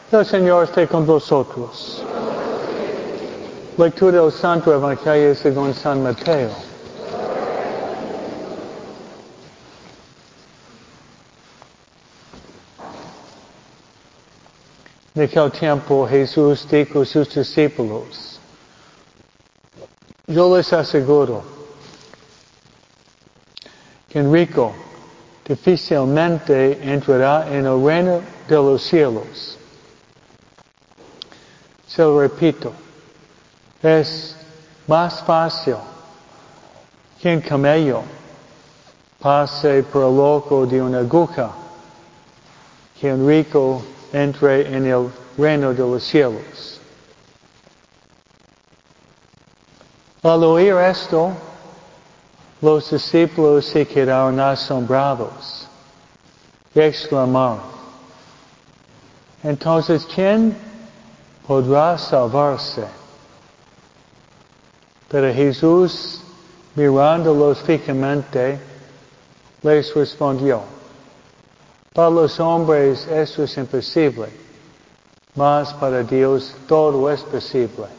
El Señor esté con vosotros. Lectura del Santo Evangelio según San Mateo. En aquel tiempo Jesús dijo a sus discípulos: yo les aseguro que el rico difícilmente entrará en el reino de los cielos. Se lo repito, es más fácil que un camello pase por el ojo de una aguja que un rico entre en el reino de los cielos. Al oír esto, los discípulos se quedaron asombrados y exclamaron: entonces, ¿quién podrá salvarse? Pero Jesús, mirándolos fijamente, les respondió: para los hombres esto es imposible, mas para Dios todo es posible.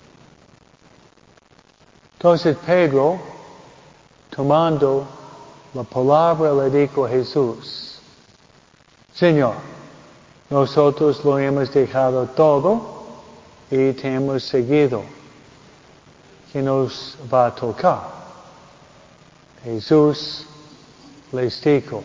Entonces Pedro, tomando la palabra, le dijo a Jesús: Señor, nosotros lo hemos dejado todo y te hemos seguido. ¿Qué nos va a tocar? Jesús les dijo: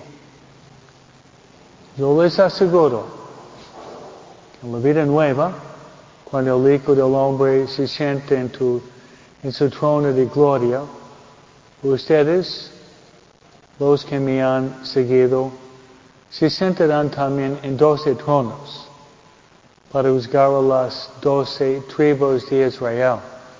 yo les aseguro que en la vida nueva, cuando el Hijo del Hombre se siente en su trono de gloria, ustedes, los que me han seguido, se sentarán también en 12 tronos para juzgar a las 12 tribus de Israel.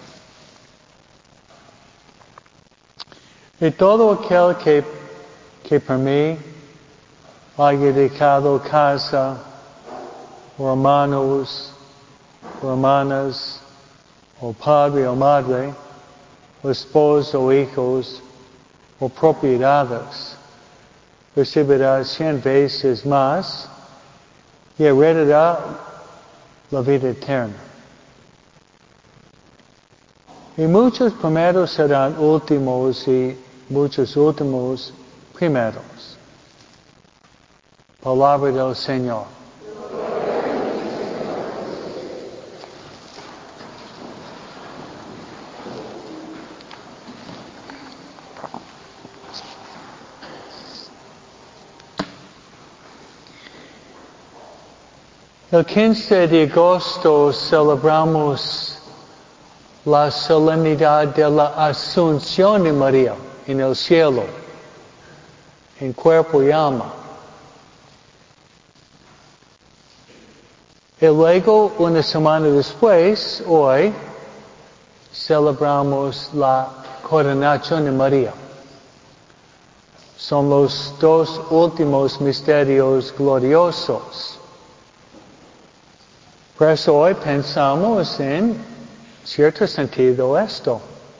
Y todo aquel que por mí haya dejado casa, o hermanos, o hermanas, o padre o madre, o esposo o hijos, o propiedades, recibirá 100 veces más y heredará la vida eterna. Y muchos primeros serán últimos y muchos últimos primeros. Palabra del Señor. El 15 de agosto celebramos la solemnidad de la Asunción de María en el cielo, en cuerpo y alma. Y luego, una semana después, hoy, celebramos la coronación de María. Son los dos últimos misterios gloriosos. Por eso hoy pensamos en cierto sentido esto.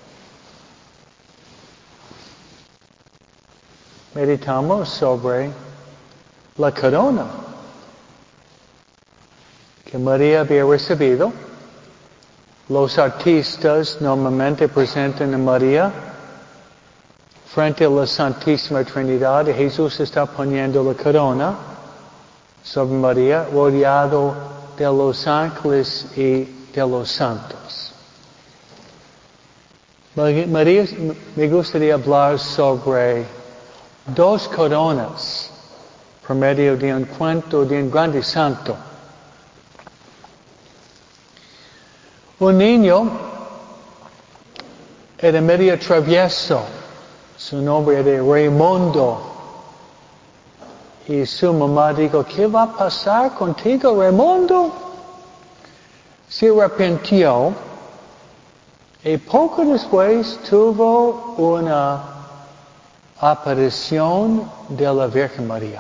Meditamos sobre la corona que María había recibido. Los artistas normalmente presentan a María frente a la Santísima Trinidad y Jesús está poniendo la corona sobre María, rodeado de los ángeles y de los santos. María, me gustaría hablar sobre dos coronas por medio de un cuento de un grande santo. Un niño era medio travieso. Su nombre era Raimundo. Y su mamá dijo: ¿qué va a pasar contigo, Raimundo? Se arrepintió y poco después tuvo una aparición de la Virgen María.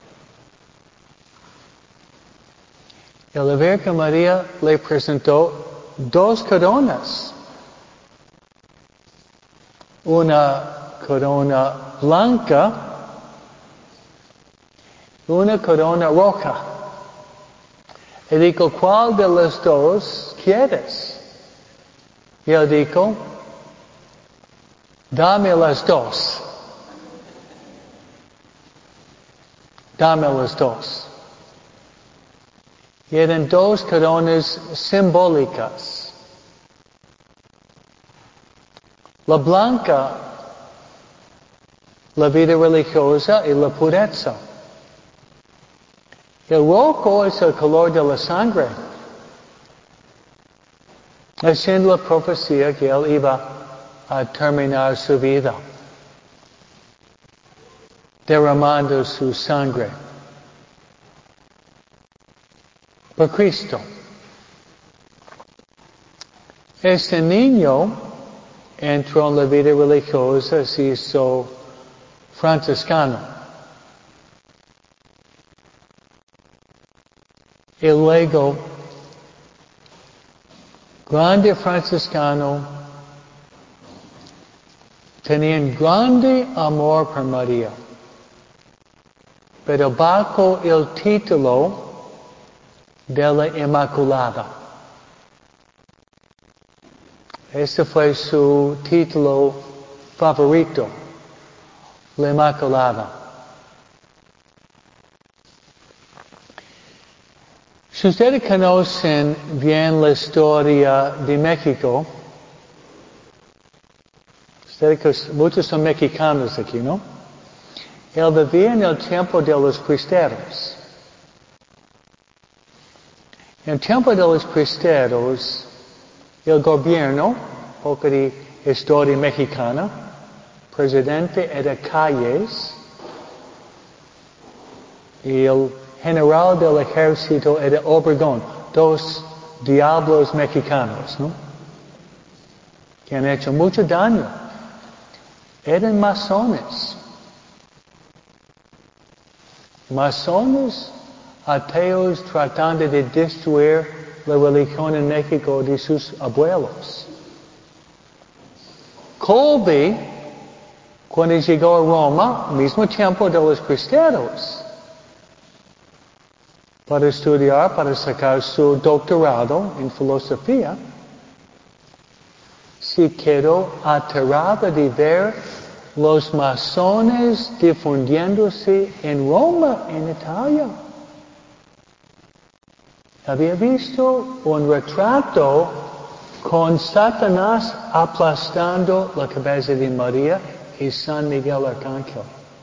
Y la Virgen María le presentó dos coronas. Una corona blanca y una corona roja. Y dijo, ¿cuál de los dos quieres? Y él dijo, dame las dos. Dame las dos. Y eran dos coronas simbólicas. La blanca, la vida religiosa y la pureza. El rojo es el color de la sangre. Haciendo la profecía que él iba a terminar su vida, derramando su sangre por Cristo. Este niño entró en la vida religiosa, se hizo franciscano. Y luego, grande franciscano, tenían grande amor por María. Pero bajo el título de la Inmaculada. Ese fue su título favorito, la Inmaculada. Si ustedes conocen bien la historia de México, muchos son mexicanos aquí, ¿no? Él vivía en el tiempo de los cristeros. En el tiempo de los cristeros, el gobierno, un poco de historia mexicana, presidente era Calles, y el general del ejército era Obregón, dos diablos mexicanos, ¿no? Que han hecho mucho daño. Eran masones. Masones ateos tratando de destruir la religión en México de sus abuelos. Colby, cuando llegó a Roma, al mismo tiempo de los cristeros, para estudiar, para sacar su doctorado en filosofía, se quedó aterrado de ver los masones difundiéndose en Roma, en Italia. Había visto un retrato con Satanás aplastando la cabeza de María y San Miguel Arcángel.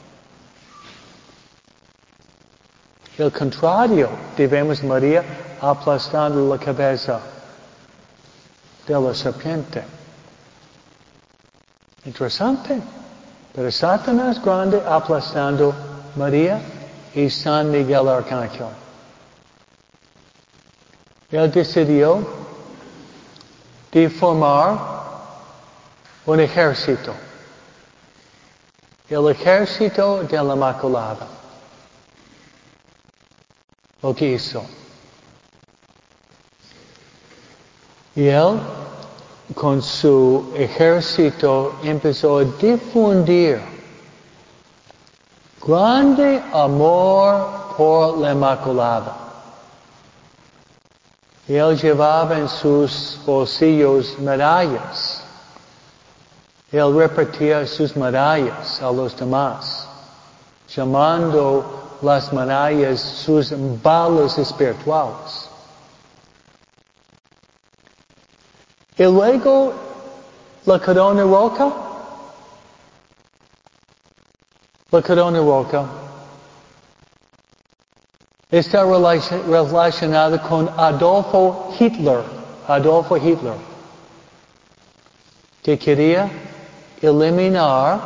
El contrario, vemos María aplastando la cabeza de la serpiente. Interesante. Pero Satanás grande aplastando María y San Miguel Arcángel. Él decidió de formar un ejército. El ejército de la Inmaculada. Lo que hizo. Y él, con su ejército, empezó a difundir grande amor por la Inmaculada. Y él llevaba en sus bolsillos medallas. Él repartía sus medallas a los demás, llamando las medallas sus balas espirituales. Y luego, la corona roja. La corona roja está relacionada con Adolfo Hitler. Adolfo Hitler. Que quería eliminar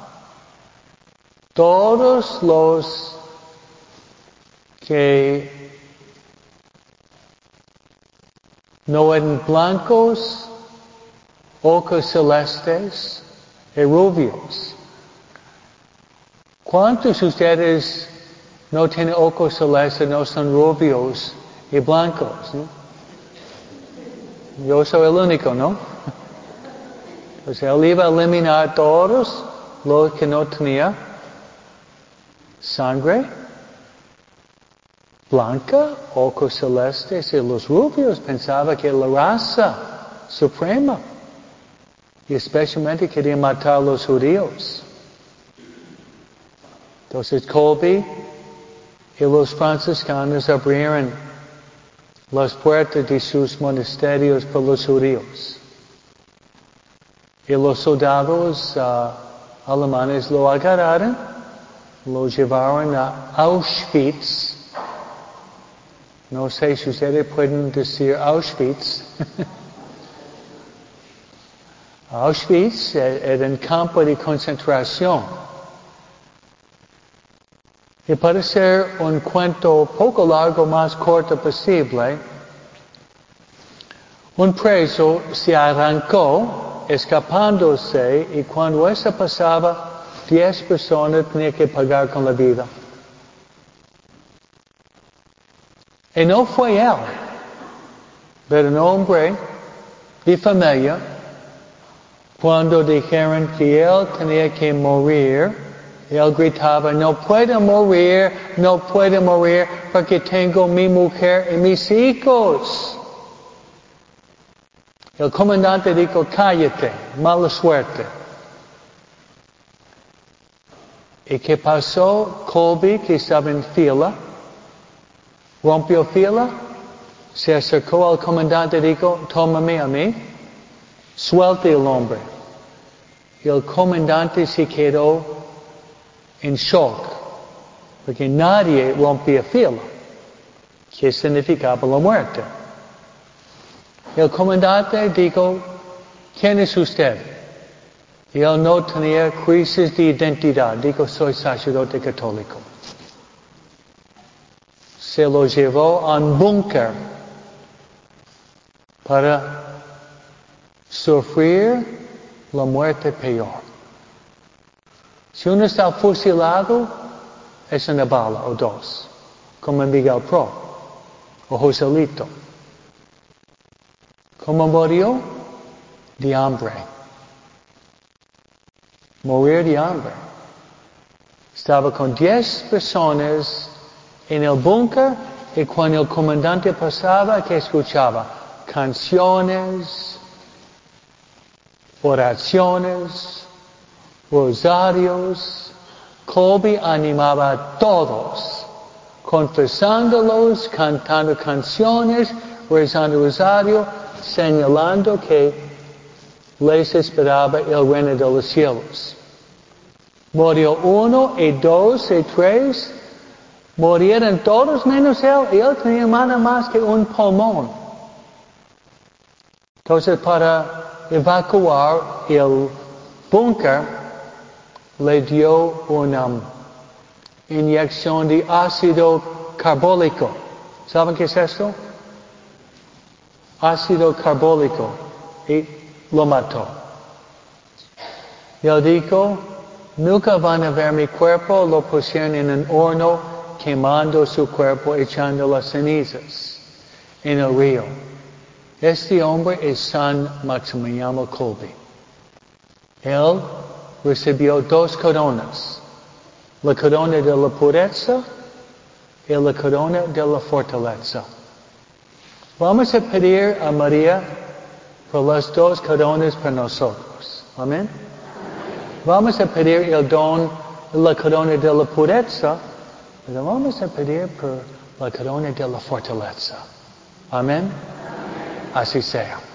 todos los que no eran blancos, ojos celestes y rubios. ¿Cuántos de ustedes no tienen ojos celestes, no son rubios y blancos? ¿No? Yo soy el único, ¿no? Pues él iba a eliminar todos los que no tenían sangre blanca, ojos celestes y los rubios. Pensaba que la raza suprema. Y especialmente quería matar a los judíos. Entonces Kolbe y los franciscanos abrieron las puertas de sus monasterios para los judíos. Y los soldados alemanes lo agarraron, lo llevaron a Auschwitz. No sé si ustedes pueden decir Auschwitz. Auschwitz era un campo de concentración. Y para hacer un cuento poco largo, más corto posible, un preso se arrancó escapándose y cuando eso pasaba, 10 personas tenían que pagar con la vida. Y no fue él, pero un hombre de familia. Cuando dijeron que él tenía que morir, él gritaba, no puedo morir, porque tengo mi mujer y mis hijos. El comandante dijo, cállate, mala suerte. ¿Y qué pasó? Kolbe, que estaba en fila, rompió fila, se acercó al comandante y dijo, tómame a mí. Suelte el hombre. Y el comandante se quedó en shock, porque nadie rompía fila, que significaba la muerte. El comandante dijo, ¿quién es usted? Y él no tenía crisis de identidad. Dijo, soy sacerdote católico. Se lo llevó a un búnker para sufrir la muerte peor. Si uno está fusilado, es una bala o dos, como Miguel Pro o Joselito. ¿Cómo murió? De hambre. Morir de hambre. Estaba con 10 personas en el búnker y cuando el comandante pasaba, ¿qué escuchaba? Canciones, oraciones, rosarios. Kolbe animaba a todos, confesándolos, cantando canciones, rezando rosario, señalando que les esperaba el reino de los cielos. Murió 1 y 2 y 3, murieron todos menos él, y él tenía nada más que un pulmón. Entonces, para evacuar el búnker, le dio una inyección de ácido carbólico. ¿Saben qué es esto? Ácido carbólico. Y lo mató. Y él dijo, nunca van a ver mi cuerpo. Lo pusieron en un horno, quemando su cuerpo, echando las cenizas en el río. Este hombre es San Maximiliano Kolbe. Él recibió 2 coronas. La corona de la pureza y la corona de la fortaleza. Vamos a pedir a María por las 2 coronas para nosotros. Amén. Vamos a pedir el don, la corona de la pureza, pero vamos a pedir por la corona de la fortaleza. Amén. Así sea.